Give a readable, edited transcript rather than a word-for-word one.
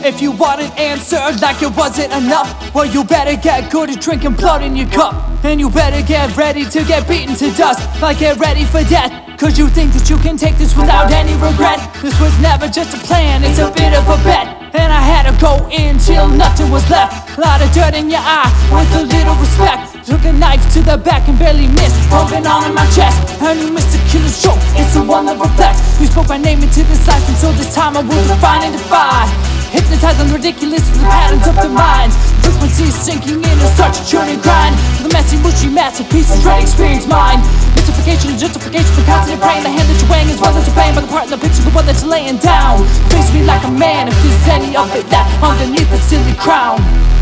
If you want an answer like it wasn't enough, well, you better get good at drinking blood in your cup. And you better get ready to get beaten to dust, like get ready for death. Cause you think that you can take this without any regret. This was never just a plan, it's a bit of a bet. And I had to go in till nothing was left. A lot of dirt in your eye with a little respect. Took a knife to the back and barely missed, broken on in my chest. And you missed a killer stroke, it's the one that reflects. You spoke my name into this life, until this time I will define and defy. Hypnotized on the ridiculous of the patterns of the minds. Frequencies sinking in and start to churn and grind. The messy, mushy masterpieces, dread experience mine. Mystification and justification for constant praying. The hand that you're weighing is one that you're paying by the part in the picture, the one that you're laying down. Face me like a man if there's any of it left underneath the silly crown.